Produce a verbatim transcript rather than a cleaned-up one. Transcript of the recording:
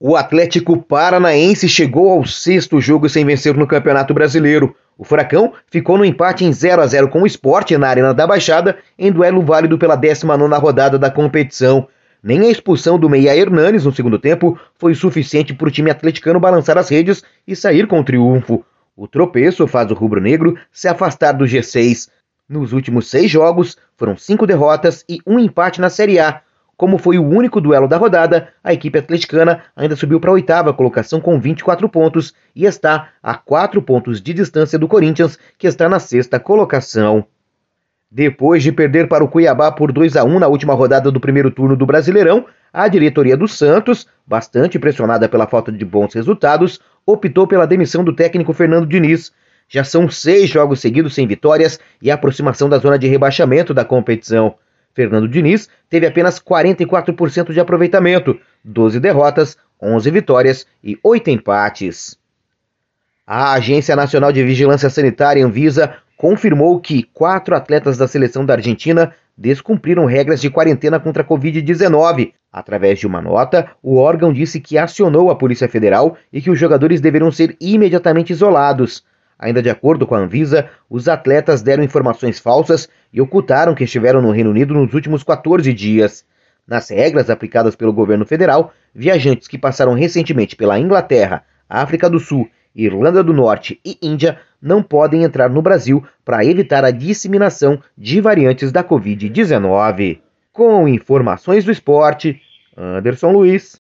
O Atlético Paranaense chegou ao sexto jogo sem vencer no Campeonato Brasileiro. O Furacão ficou no empate em zero a zero com o Sport na Arena da Baixada, em duelo válido pela décima nona rodada da competição. Nem a expulsão do meia Hernanes no segundo tempo foi suficiente para o time atleticano balançar as redes e sair com o triunfo. O tropeço faz o rubro-negro se afastar do G seis. Nos últimos seis jogos, foram cinco derrotas e um empate na Série A. Como foi o único duelo da rodada, a equipe atleticana ainda subiu para a oitava colocação com vinte e quatro pontos e está a quatro pontos de distância do Corinthians, que está na sexta colocação. Depois de perder para o Cuiabá por dois a um na última rodada do primeiro turno do Brasileirão, a diretoria do Santos, bastante pressionada pela falta de bons resultados, optou pela demissão do técnico Fernando Diniz. Já são seis jogos seguidos sem vitórias e a aproximação da zona de rebaixamento da competição. Fernando Diniz teve apenas quarenta e quatro por cento de aproveitamento, doze derrotas, onze vitórias e oito empates. A Agência Nacional de Vigilância Sanitária, Anvisa, confirmou que quatro atletas da seleção da Argentina descumpriram regras de quarentena contra a covid dezenove. Através de uma nota, o órgão disse que acionou a Polícia Federal e que os jogadores deverão ser imediatamente isolados. Ainda de acordo com a Anvisa, os atletas deram informações falsas e ocultaram que estiveram no Reino Unido nos últimos quatorze dias. Nas regras aplicadas pelo governo federal, viajantes que passaram recentemente pela Inglaterra, África do Sul, Irlanda do Norte e Índia não podem entrar no Brasil para evitar a disseminação de variantes da covid dezenove. Com informações do esporte, Anderson Luiz.